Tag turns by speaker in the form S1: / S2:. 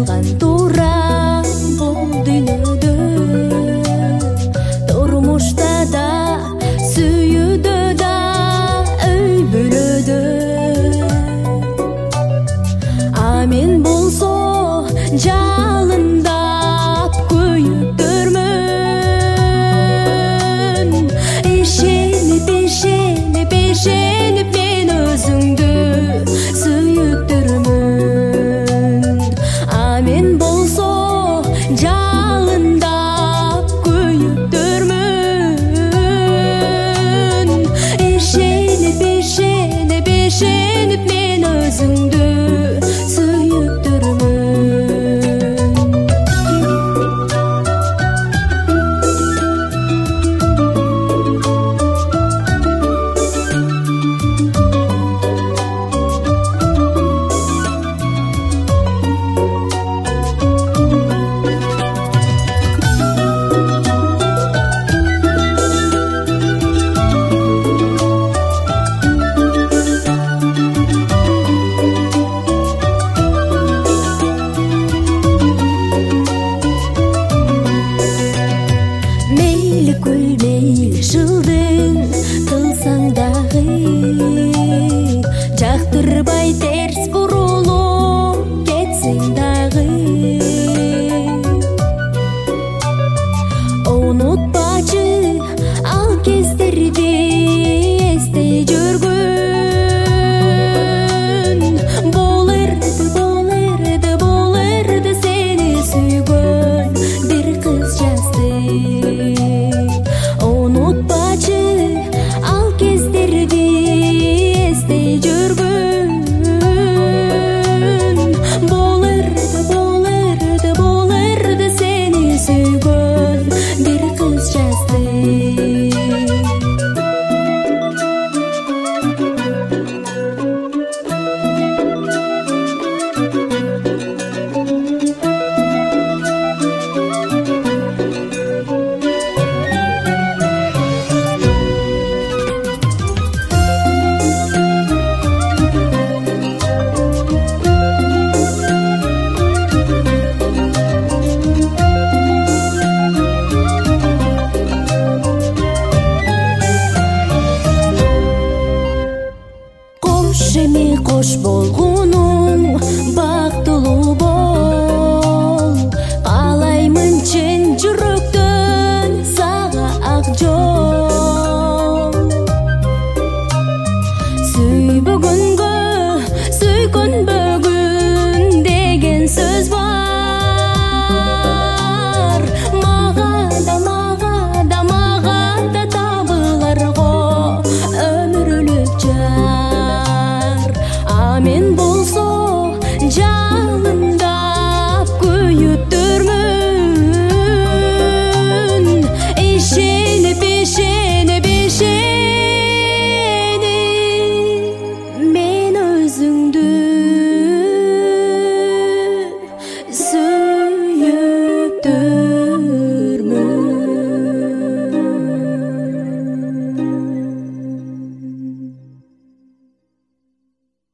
S1: маған тура бұл дүниеде. Тұрмышта да сүйуді да үй бөледі. Амен болсо жалындап көйүктөрмүн. Ишеніп мен өзіңді сүйүктөрмүн. Амен болсо жалындап көйүктөрмүн. Ишеніп мен өзіңді сүйүктөрмүн. Мейлі жылдың қылсаң дағы, жақтырбай терс бұрылып кетсең дағы. Ұнытпачы ал кездерді естей жүргін. Болырды сені сүйгөн бір қыз жазды. Ұнытпачы ал кездерді естей жүргін. Болырды сені сүйгөн бір қыз жазды. Қош болғының бақтылы бол. Қалаймын чын жүректен саға ақ жол. Сүй бүгінгі, сүйкін бүгін деген сөз бар. Маған да табылар ғой өмірлік жар. Амен